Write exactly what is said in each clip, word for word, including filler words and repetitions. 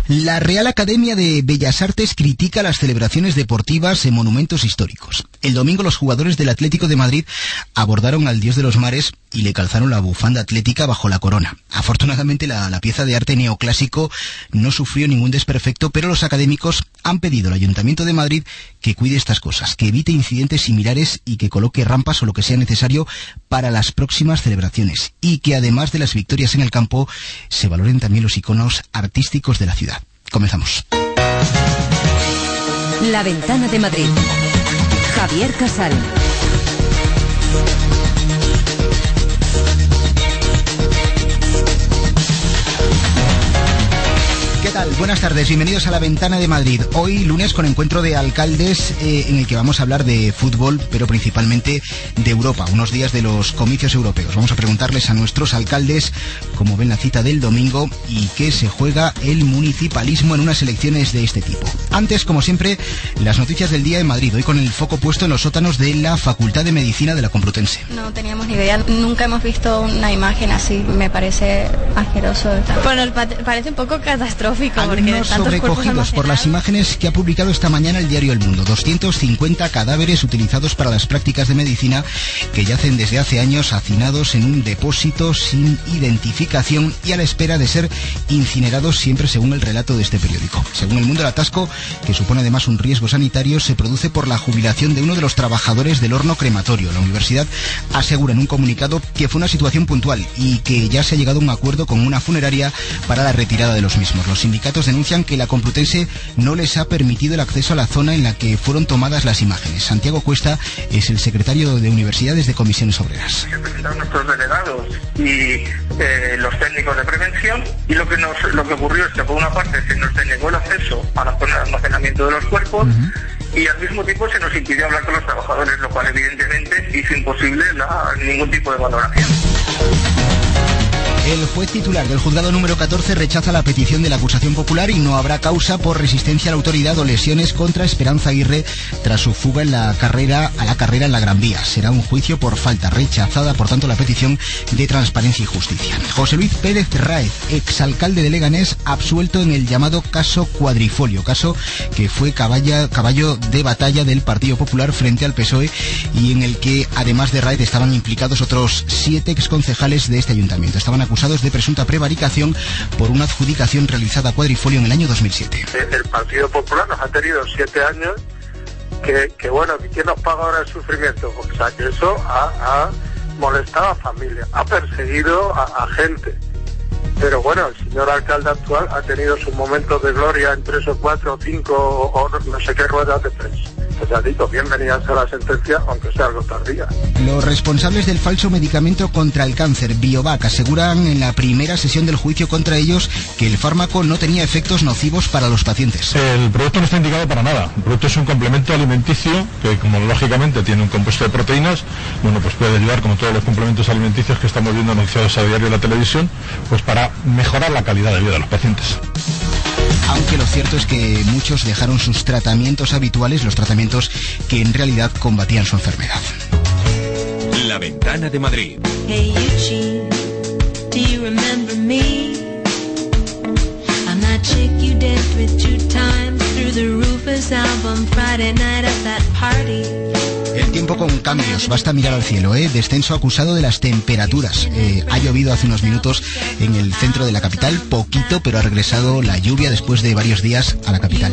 La Real Academia de Bellas Artes critica las celebraciones deportivas en monumentos históricos. El domingo los jugadores del Atlético de Madrid abordaron al dios de los mares y le calzaron la bufanda atlética bajo la corona. Afortunadamente la, la pieza de arte neoclásico no sufrió ningún desperfecto, pero los académicos han pedido al Ayuntamiento de Madrid que cuide estas cosas, que evite incidentes similares y que coloque rampas o lo que sea necesario para las próximas celebraciones, y que además de las victorias en el campo se valoren también los iconos artísticos de la ciudad. Comenzamos. La Ventana de Madrid. Javier Casal. ¿Qué tal? Buenas tardes, bienvenidos a La Ventana de Madrid. Hoy lunes con encuentro de alcaldes eh, en el que vamos a hablar de fútbol, pero principalmente de Europa, unos días de los comicios europeos. Vamos a preguntarles a nuestros alcaldes cómo ven la cita del domingo y qué se juega el municipalismo en unas elecciones de este tipo. Antes, como siempre, las noticias del día en Madrid, hoy con el foco puesto en los sótanos de la Facultad de Medicina de la Complutense. No teníamos ni idea, nunca hemos visto una imagen así, me parece asqueroso. Bueno, parece un poco catastrófico. Alumnos sobrecogidos por las imágenes que ha publicado esta mañana el diario El Mundo. doscientos cincuenta cadáveres utilizados para las prácticas de medicina que yacen desde hace años hacinados en un depósito sin identificación y a la espera de ser incinerados, siempre según el relato de este periódico. Según El Mundo, el atasco, que supone además un riesgo sanitario, se produce por la jubilación de uno de los trabajadores del horno crematorio. La universidad asegura en un comunicado que fue una situación puntual y que ya se ha llegado a un acuerdo con una funeraria para la retirada de los mismos. Los sindicatos denuncian que la Complutense no les ha permitido el acceso a la zona en la que fueron tomadas las imágenes. Santiago Cuesta es el secretario de Universidades de Comisiones Obreras. Se presentaron nuestros delegados y eh, los técnicos de prevención, y lo que nos lo que ocurrió es que por una parte se nos denegó el acceso a la zona de almacenamiento de los cuerpos, uh-huh, y al mismo tiempo se nos impidió hablar con los trabajadores, lo cual evidentemente hizo imposible la, ningún tipo de valoración. El juez titular del juzgado número catorce rechaza la petición de la acusación popular y no habrá causa por resistencia a la autoridad o lesiones contra Esperanza Aguirre tras su fuga en la carrera a la carrera en la Gran Vía. Será un juicio por falta, rechazada por tanto la petición de Transparencia y Justicia. José Luis Pérez Raez, exalcalde de Leganés, absuelto en el llamado caso Cuadrifolio, caso que fue caballa, caballo de batalla del Partido Popular frente al P S O E y en el que además de Raez estaban implicados otros siete exconcejales de este ayuntamiento. Estaban acusados de presunta prevaricación por una adjudicación realizada a Cuadrifolio en el año dos mil siete. El Partido Popular nos ha tenido siete años que, que bueno, ¿quién nos paga ahora el sufrimiento? O sea, que eso ha, ha molestado a familias, ha perseguido a, a gente. Pero bueno, el señor alcalde actual ha tenido sus momentos de gloria en tres o cuatro o cinco o, o no sé qué ruedas de prensa. Pues ya digo, bienvenidas a la sentencia, aunque sea algo tardía. Los responsables del falso medicamento contra el cáncer, Biovac, aseguran en la primera sesión del juicio contra ellos que el fármaco no tenía efectos nocivos para los pacientes. El producto no está indicado para nada. El producto es un complemento alimenticio que, como lógicamente tiene un compuesto de proteínas, bueno, pues puede ayudar, como todos los complementos alimenticios que estamos viendo anunciados a diario en la televisión, pues para mejorar la calidad de vida de los pacientes. Aunque lo cierto es que muchos dejaron sus tratamientos habituales, los tratamientos que en realidad combatían su enfermedad. La Ventana de Madrid. Hey Eugene, do you remember me? I'm that chick you danced with two times through the Rufus album Friday night at that party. El tiempo con cambios, basta mirar al cielo, ¿eh? Descenso acusado de las temperaturas. Eh, ha llovido hace unos minutos en el centro de la capital, poquito, pero ha regresado la lluvia después de varios días a la capital.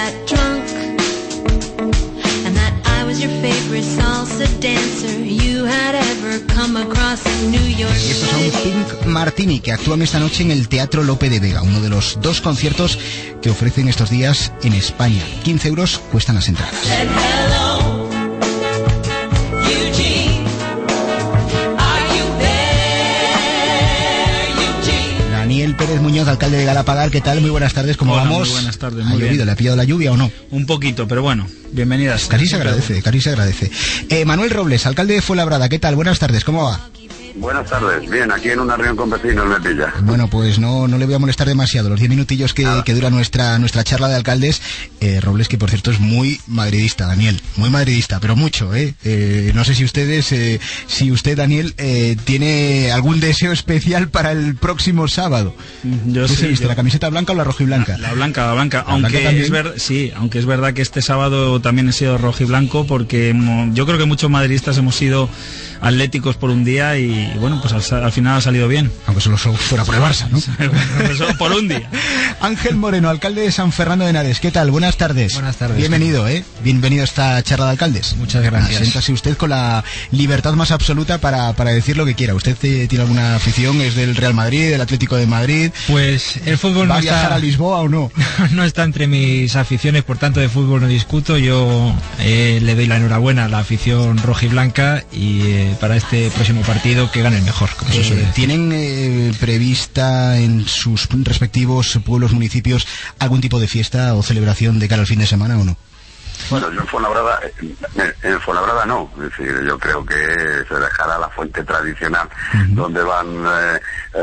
Y estos son Pink Martini, que actúan esta noche en el Teatro Lope de Vega, uno de los dos conciertos que ofrecen estos días en España. quince euros cuestan las entradas. Daniel Pérez Muñoz, alcalde de Galapagar, ¿qué tal? Muy buenas tardes, ¿cómo Hola, vamos? Muy buenas tardes, ¿Ha muy llovido? bien. ¿Le ha pillado la lluvia o no? Un poquito, pero bueno, bienvenidas. Casi se agradece, casi se agradece. Eh, Manuel Robles, alcalde de Fuenlabrada, ¿qué tal? Buenas tardes, ¿cómo va? Buenas tardes, bien, aquí en una reunión con vecinos me pilla. Bueno, pues no, no le voy a molestar demasiado, los diez minutillos que, que dura nuestra nuestra charla de alcaldes. eh, Robles, que por cierto es muy madridista, Daniel, muy madridista, pero mucho, ¿eh? eh no sé si ustedes, eh, si usted, Daniel, eh, tiene algún deseo especial para el próximo sábado. Yo ¿Qué sí, se viste, yo... la camiseta blanca o la roja y blanca? La, la blanca, la blanca, ¿La aunque blanca es ver, sí, aunque es verdad que este sábado también he sido rojo y blanco, porque hemos, yo creo que muchos madridistas hemos sido atléticos por un día y, y bueno, pues al, al final ha salido bien. Aunque solo fuera por el Barça, ¿no? Solo por un día. Ángel Moreno, alcalde de San Fernando de Henares, ¿qué tal? Buenas tardes. Buenas tardes. Bienvenido, ¿eh? Bienvenido a esta charla de alcaldes. Muchas gracias. Siéntase usted con la libertad más absoluta para, para decir lo que quiera. ¿Usted eh, tiene alguna afición? ¿Es del Real Madrid, del Atlético de Madrid? Pues el fútbol ¿Va no a viajar está... a Lisboa o no? No está entre mis aficiones, por tanto de fútbol no discuto. Yo eh, le doy la enhorabuena a la afición rojiblanca y eh, para este próximo partido que gane el mejor, como se suele decir. ¿Tienen eh, prevista en sus respectivos pueblos, municipios, algún tipo de fiesta o celebración de cara al fin de semana o no? Bueno, yo en Fuenlabrada, en Fuenlabrada no, es decir, yo creo que se dejará la fuente tradicional uh-huh. donde van eh,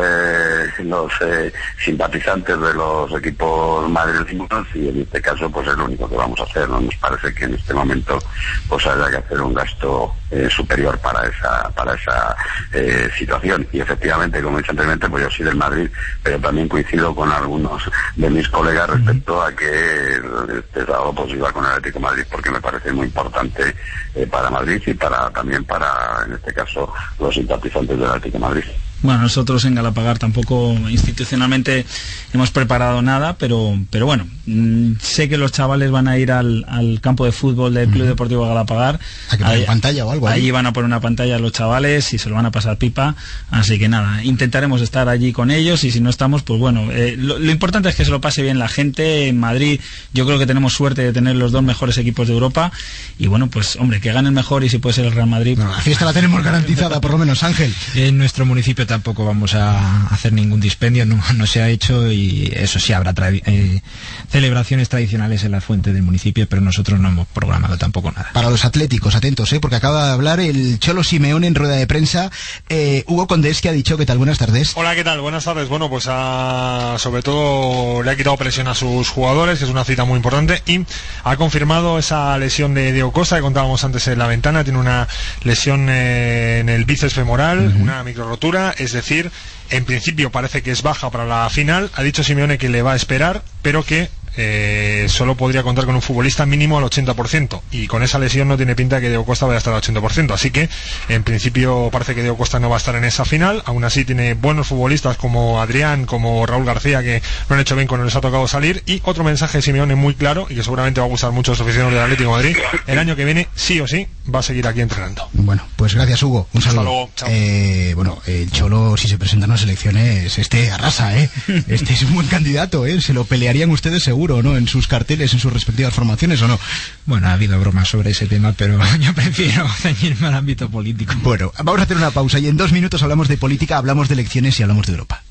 eh, los eh, simpatizantes de los equipos madrileños y en este caso pues es lo único que vamos a hacer. No nos parece que en este momento pues haya que hacer un gasto eh, superior para esa para esa eh, situación y efectivamente, como he dicho anteriormente, pues yo soy del Madrid, pero también coincido con algunos de mis colegas respecto a que este sábado pues iba con el Atlético de Madrid porque me parece muy importante eh, para Madrid y para también para, en este caso, los simpatizantes del Atlético de Madrid. Bueno, nosotros en Galapagar tampoco institucionalmente hemos preparado nada, pero pero bueno, mmm, sé que los chavales van a ir al, al campo de fútbol del Club Deportivo Galapagar. ¿A que poner una pantalla o algo? Allí ahí van a poner una pantalla a los chavales y se lo van a pasar pipa, así que nada, intentaremos estar allí con ellos y si no estamos, pues bueno, eh, lo, lo importante es que se lo pase bien la gente. En Madrid yo creo que tenemos suerte de tener los dos mejores equipos de Europa y bueno, pues hombre, que gane el mejor y si puede ser el Real Madrid. No, la fiesta la tenemos garantizada, por lo menos, Ángel. En nuestro municipio tampoco vamos a hacer ningún dispendio, no, no se ha hecho y eso sí, habrá eh, celebraciones tradicionales en la fuente del municipio, pero nosotros no hemos programado tampoco nada. Para los atléticos, atentos, ¿eh? Porque acaba de hablar el Cholo Simeone en rueda de prensa. eh, Hugo Condés, que ha dicho, ¿qué tal? Buenas tardes. Hola, ¿qué tal? Buenas tardes. Bueno, pues a, sobre todo le ha quitado presión a sus jugadores, que es una cita muy importante, y ha confirmado esa lesión de Diego Costa que contábamos antes en la ventana. Tiene una lesión eh, en el bíceps femoral, uh-huh. una microrotura, es decir, en principio parece que es baja para la final. Ha dicho Simeone que le va a esperar, pero que eh, solo podría contar con un futbolista mínimo al ochenta por ciento y con esa lesión no tiene pinta que Diego Costa vaya a estar al ochenta por ciento, así que en principio parece que Diego Costa no va a estar en esa final. Aún así tiene buenos futbolistas como Adrián, como Raúl García, que lo han hecho bien cuando les ha tocado salir. Y otro mensaje de Simeone muy claro y que seguramente va a gustar mucho a los aficionados del Atlético de Madrid: el año que viene sí o sí va a seguir aquí entrenando. Bueno, pues gracias, Hugo, un saludo. Hasta luego, chao. Eh, bueno, el Cholo, si se presenta en las elecciones, este arrasa, ¿eh? Este es un buen candidato, ¿eh? Se lo pelearían ustedes seguro, ¿no? En sus carteles, en sus respectivas formaciones, ¿o no? Bueno, ha habido bromas sobre ese tema, pero yo prefiero ceñirme al ámbito político. Bueno, vamos a hacer una pausa y en dos minutos hablamos de política, hablamos de elecciones y hablamos de Europa.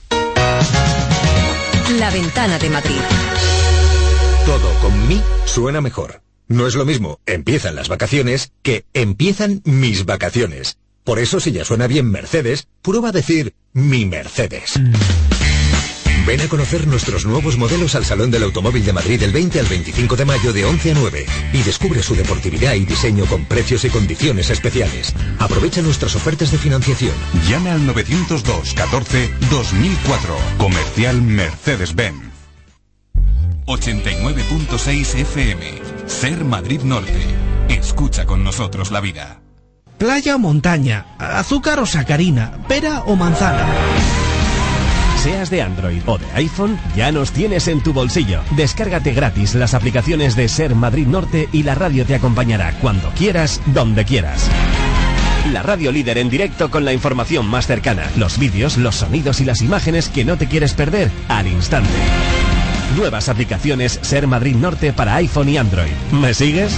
La Ventana de Madrid. Todo con Mi suena mejor. No es lo mismo empiezan las vacaciones que empiezan mis vacaciones. Por eso, si ya suena bien Mercedes, prueba a decir Mi Mercedes. Mm. Ven a conocer nuestros nuevos modelos al Salón del Automóvil de Madrid del veinte al veinticinco de mayo de once a nueve y descubre su deportividad y diseño con precios y condiciones especiales. Aprovecha nuestras ofertas de financiación. Llame al novecientos dos catorce dos mil cuatro. Comercial Mercedes-Benz. ochenta y nueve punto seis F M. Ser Madrid Norte. Escucha con nosotros la vida. Playa o montaña, azúcar o sacarina, pera o manzana. Seas de Android o de iPhone, ya nos tienes en tu bolsillo. Descárgate gratis las aplicaciones de Ser Madrid Norte y la radio te acompañará cuando quieras, donde quieras. La radio líder en directo con la información más cercana, los vídeos, los sonidos y las imágenes que no te quieres perder al instante. Nuevas aplicaciones Ser Madrid Norte para iPhone y Android. ¿Me sigues?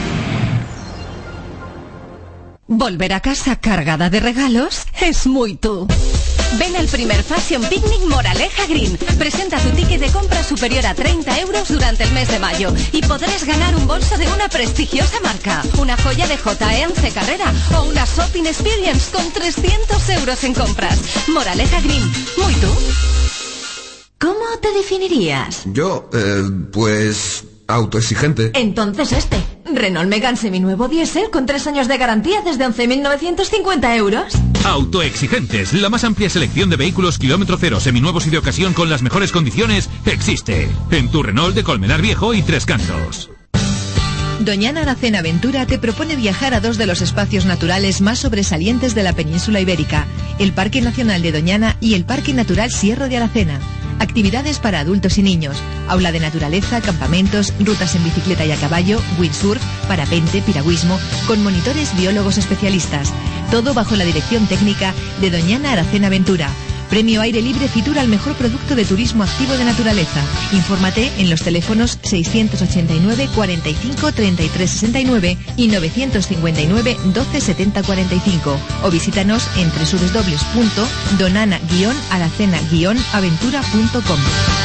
Volver a casa cargada de regalos es muy tú. Ven al primer Fashion Picnic Moraleja Green. Presenta tu ticket de compra superior a treinta euros durante el mes de mayo y podrás ganar un bolso de una prestigiosa marca, una joya de J E once Carrera o una shopping experience con trescientos euros en compras. Moraleja Green. ¿Muy tú? ¿Cómo te definirías? Yo, eh, pues... autoexigente. Entonces este, Renault Megane seminuevo diésel con tres años de garantía desde once mil novecientos cincuenta euros. Autoexigentes, la más amplia selección de vehículos kilómetro cero, seminuevos y de ocasión con las mejores condiciones, existe. En tu Renault de Colmenar Viejo y Tres Cantos. Doñana Aracena Aventura te propone viajar a dos de los espacios naturales más sobresalientes de la península ibérica, el Parque Nacional de Doñana y el Parque Natural Sierra de Aracena. Actividades para adultos y niños, aula de naturaleza, campamentos, rutas en bicicleta y a caballo, windsurf, parapente, piragüismo, con monitores biólogos especialistas. Todo bajo la dirección técnica de Doñana Aracena Aventura. Premio Aire Libre Fitur al mejor producto de turismo activo de naturaleza. Infórmate en los teléfonos seiscientos ochenta y nueve, cuarenta y cinco, treinta y tres sesenta y nueve y novecientos cincuenta y nueve, doce setenta cuarenta y cinco o visítanos en doble u doble u doble u punto donana guion aracena guion aventura punto com.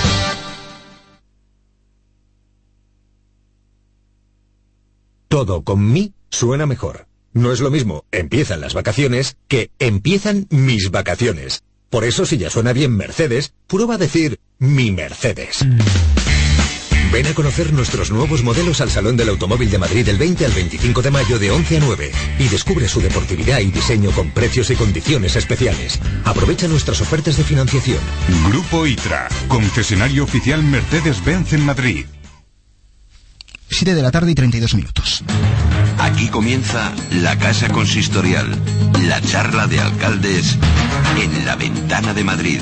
Todo con Mi suena mejor. No es lo mismo empiezan las vacaciones que empiezan mis vacaciones. Por eso, si ya suena bien Mercedes, prueba a decir mi Mercedes. Ven a conocer nuestros nuevos modelos al Salón del Automóvil de Madrid del veinte al veinticinco de mayo de once a nueve y descubre su deportividad y diseño con precios y condiciones especiales. Aprovecha nuestras ofertas de financiación. Grupo I T R A, concesionario oficial Mercedes-Benz en Madrid. siete de la tarde y treinta y dos minutos. Aquí comienza la Casa Consistorial, la charla de alcaldes en la Ventana de Madrid.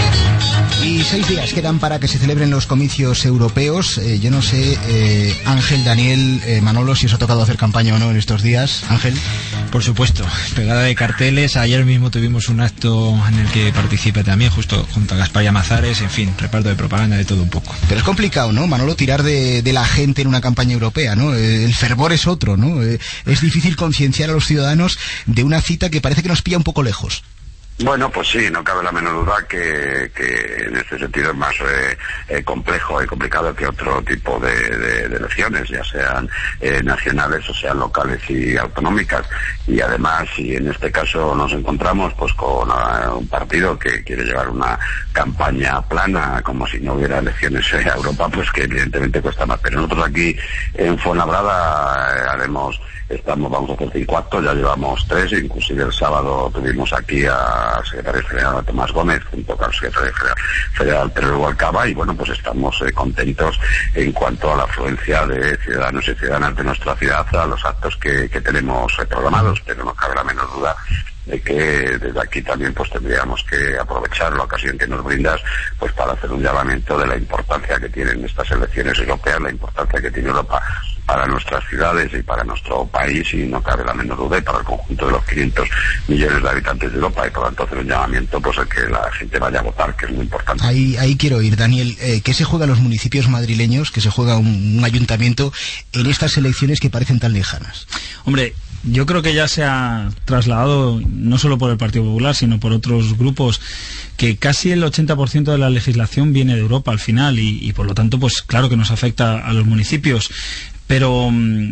Y seis días quedan para que se celebren los comicios europeos. Eh, yo no sé, eh, Ángel, Daniel, eh, Manolo, si os ha tocado hacer campaña o no en estos días. Ángel. Por supuesto, pegada de carteles. Ayer mismo tuvimos un acto en el que participé también, justo junto a Gaspar Llamazares. En fin, reparto de propaganda, de todo un poco. Pero es complicado, ¿no, Manolo, tirar de, de la gente en una campaña europea, ¿no? Eh, el fervor es otro, ¿no? Eh, es difícil concienciar a los ciudadanos de una cita que parece que nos pilla un poco lejos. Bueno, pues sí, no cabe la menor duda que, que en este sentido es más eh, eh, complejo y complicado que otro tipo de, de, de elecciones, ya sean eh, nacionales o sean locales y autonómicas. Y además, si en este caso nos encontramos pues con uh, un partido que quiere llevar una campaña plana, como si no hubiera elecciones eh, a Europa, pues que evidentemente cuesta más. Pero nosotros aquí en Fuenlabrada eh, haremos... Estamos, vamos a hacer cinco actos, ya llevamos tres, inclusive el sábado tuvimos aquí al secretario general Tomás Gómez junto con el secretario general federal Pedro Rubalcaba y bueno, pues estamos eh, contentos en cuanto a la afluencia de ciudadanos y ciudadanas de nuestra ciudad a los actos que, que tenemos eh, programados, pero no cabe la menor duda de que desde aquí también pues tendríamos que aprovechar la ocasión que nos brindas pues para hacer un llamamiento de la importancia que tienen estas elecciones europeas, la importancia que tiene Europa para nuestras ciudades y para nuestro país, y no cabe la menor duda, y para el conjunto de los quinientos millones de habitantes de Europa, y por lo tanto hacer un llamamiento pues a que la gente vaya a votar, que es muy importante. Ahí, ahí quiero ir, Daniel. Eh, ¿Qué se juega en los municipios madrileños, que se juega un, un ayuntamiento en estas elecciones que parecen tan lejanas? Hombre, yo creo que ya se ha trasladado, no solo por el Partido Popular, sino por otros grupos, que casi el ochenta por ciento de la legislación viene de Europa al final, y, y por lo tanto, pues claro que nos afecta a los municipios. Pero,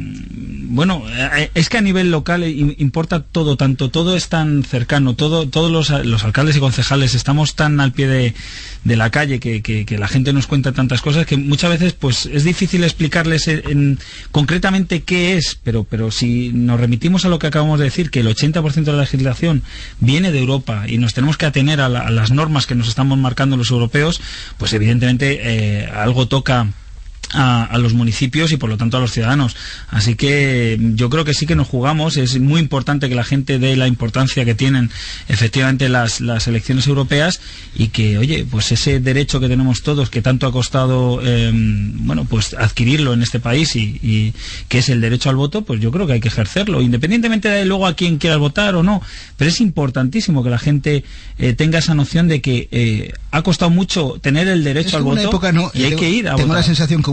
bueno, es que a nivel local importa todo, tanto, todo es tan cercano, todo, todos los, los alcaldes y concejales estamos tan al pie de, de la calle que, que, que la gente nos cuenta tantas cosas que muchas veces pues es difícil explicarles en, en, concretamente qué es, pero, pero si nos remitimos a lo que acabamos de decir, que el ochenta por ciento de la legislación viene de Europa y nos tenemos que atener a, la, a las normas que nos estamos marcando los europeos, pues evidentemente eh, algo toca A, a los municipios y por lo tanto a los ciudadanos. Así que yo creo que sí que nos jugamos. Es muy importante que la gente dé la importancia que tienen efectivamente las, las elecciones europeas, y que, oye, pues ese derecho que tenemos todos, que tanto ha costado eh, bueno, pues adquirirlo en este país, y, y que es el derecho al voto, pues yo creo que hay que ejercerlo, independientemente de luego a quién quiera votar o no. Pero es importantísimo que la gente eh, tenga esa noción de que eh, ha costado mucho tener el derecho al voto, época, no, y hay tengo, que ir a tengo votar. la sensación que hubo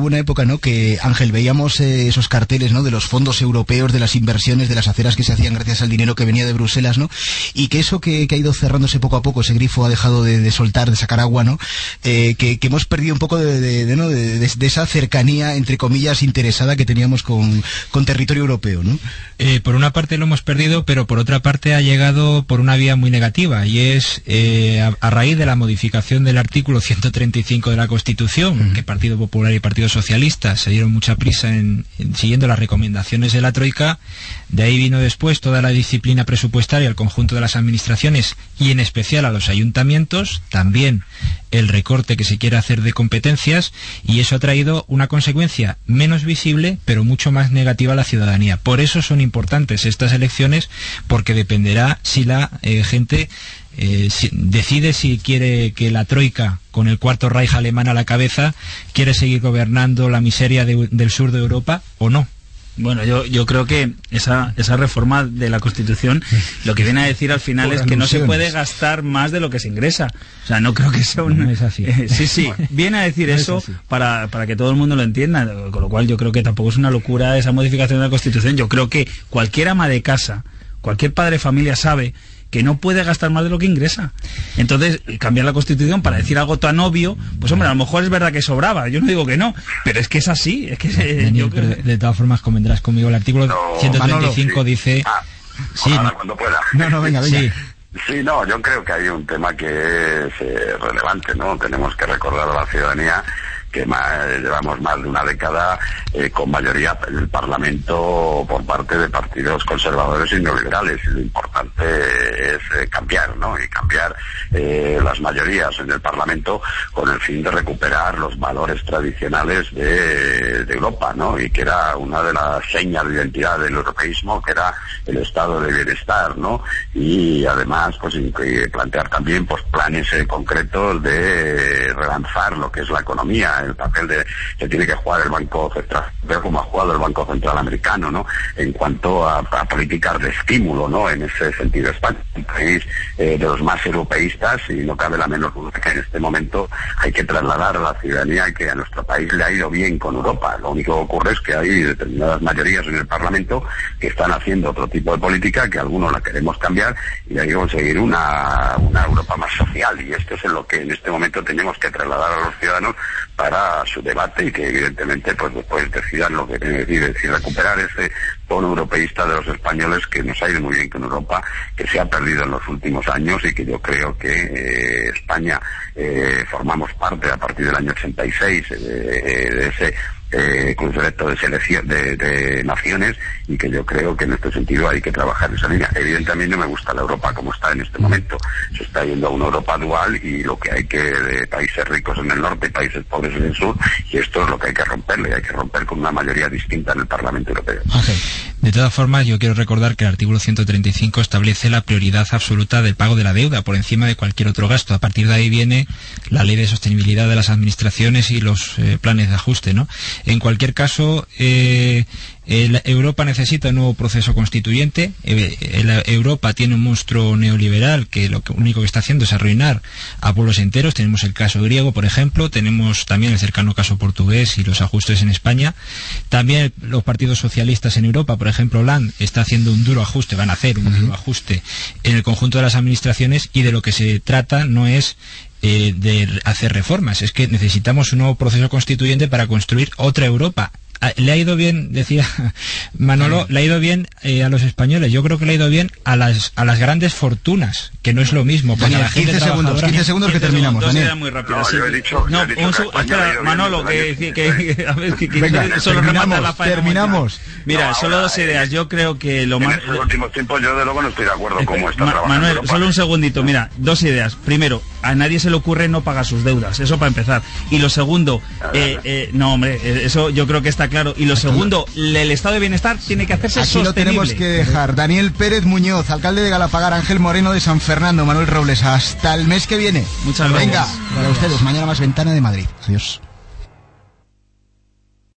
hubo una época, ¿no?, que, Ángel, veíamos eh, esos carteles, ¿no?, de los fondos europeos, de las inversiones, de las aceras que se hacían gracias al dinero que venía de Bruselas, ¿no? Y que eso que, que ha ido cerrándose poco a poco, ese grifo ha dejado de, de soltar, de sacar agua, ¿no? Eh, que, que hemos perdido un poco de, de, de, ¿no? de, de, de esa cercanía, entre comillas, interesada que teníamos con, con territorio europeo, ¿no? Eh, por una parte lo hemos perdido, pero por otra parte ha llegado por una vía muy negativa, y es eh, a, a raíz de la modificación del artículo ciento treinta y cinco de la Constitución, uh-huh. que Partido Popular y Partido Socialista se dieron mucha prisa en, en siguiendo las recomendaciones de la Troika. De ahí vino después toda la disciplina presupuestaria al conjunto de las administraciones y en especial a los ayuntamientos, también el recorte que se quiere hacer de competencias, y eso ha traído una consecuencia menos visible pero mucho más negativa a la ciudadanía. Por eso son importantes estas elecciones, porque dependerá si la eh, gente eh, si, decide si quiere que la Troika, con el Cuarto Reich alemán a la cabeza, quiere seguir gobernando la miseria de, del sur de Europa o no. Bueno, yo, yo creo que esa, esa reforma de la Constitución lo que viene a decir al final es que no se puede gastar más de lo que se ingresa. O sea, no creo que sea un... No es así. Eh, sí, sí, viene a decir no eso para, para que todo el mundo lo entienda, con lo cual yo creo que tampoco es una locura esa modificación de la Constitución. Yo creo que cualquier ama de casa, cualquier padre de familia sabe que no puede gastar más de lo que ingresa. Entonces, cambiar la Constitución para decir algo tan obvio, pues hombre, a lo mejor es verdad que sobraba, yo no digo que no, pero es que es así, es que eh, Daniel, yo creo... de, de todas formas convendrás conmigo, el artículo no, ciento treinta y cinco sí. dice... Ah, sí, ahora, no, cuando pueda. No, no, venga, venga. Sí. Sí, no, yo creo que hay un tema que es eh, relevante, ¿no? Tenemos que recordar a la ciudadanía que más, llevamos más de una década eh, con mayoría en el Parlamento por parte de partidos conservadores y neoliberales, y lo importante es eh, cambiar, ¿no? Y cambiar eh, las mayorías en el Parlamento con el fin de recuperar los valores tradicionales de, de Europa, ¿no? Y que era una de las señas de identidad del europeísmo, que era el estado de bienestar, ¿no? Y además, pues plantear también pues planes eh, concretos de relanzar lo que es la economía, el papel de, que tiene que jugar el Banco Central, ver cómo ha jugado el Banco Central americano, ¿no? En cuanto a, a políticas de estímulo, ¿no? En ese sentido, España es un país eh, de los más europeístas, y no cabe la menor duda que en este momento hay que trasladar a la ciudadanía que a nuestro país le ha ido bien con Europa. Lo único que ocurre es que hay determinadas mayorías en el Parlamento que están haciendo otro tipo de política, que algunos la queremos cambiar, y hay que conseguir una, una Europa más social, y esto es en lo que en este momento tenemos que trasladar a los ciudadanos para su debate, y que evidentemente pues después decidan lo que tienen que decir, es decir, recuperar ese tono europeísta de los españoles que nos ha ido muy bien con Europa, que se ha perdido en los últimos años, y que yo creo que eh, España eh, formamos parte a partir del año ochenta y seis eh, de ese Eh, con selecto de selección de, de naciones, y que yo creo que en este sentido hay que trabajar esa línea. Evidentemente no me gusta la Europa como está en este momento, se está yendo a una Europa dual, y lo que hay que de países ricos en el norte y países pobres en el sur, y esto es lo que hay que romperle, hay que romper con una mayoría distinta en el Parlamento Europeo. Okay. De todas formas, yo quiero recordar que el artículo ciento treinta y cinco establece la prioridad absoluta del pago de la deuda por encima de cualquier otro gasto. A partir de ahí viene la ley de sostenibilidad de las administraciones y los eh, planes de ajuste, ¿no? En cualquier caso, eh, el, Europa necesita un nuevo proceso constituyente. Eh, el, Europa tiene un monstruo neoliberal que lo que, único que está haciendo es arruinar a pueblos enteros. Tenemos el caso griego, por ejemplo, tenemos también el cercano caso portugués y los ajustes en España. También los partidos socialistas en Europa, por ejemplo, Hollande está haciendo un duro ajuste, van a hacer un uh-huh. duro ajuste en el conjunto de las administraciones, y de lo que se trata no es Eh, de hacer reformas, es que necesitamos un nuevo proceso constituyente para construir otra Europa. Le ha ido bien, decía Manolo, le ha ido bien eh, a los españoles. Yo creo que le ha ido bien a las a las grandes fortunas, que no es lo mismo. Daniel, la gente quince segundos, quince segundos que terminamos. Dos Daniel. Muy rápido, no, sí. yo he dicho, no, yo he dicho un que su, espera, Manolo, que, que, que, que, a ver, que, que Venga, solo remata la faena. Terminamos. Mira, no, solo ahora, dos ideas. Yo creo que lo en más... estos últimos tiempos yo de luego no estoy de acuerdo con cómo está Ma trabajando Manuel, Europa. solo un segundito. Mira, dos ideas. Primero, a nadie se le ocurre no pagar sus deudas. Eso para empezar. Y lo segundo, eh, eh, no, hombre, eso yo creo que está claro. Y lo segundo, el estado de bienestar tiene que hacerse Aquí sostenible. Aquí lo tenemos que dejar. Daniel Pérez Muñoz, alcalde de Galapagar, Ángel Moreno de San Fernando, Manuel Robles. Hasta el mes que viene. Muchas gracias. Venga, para ustedes, mañana más Ventana de Madrid. Adiós.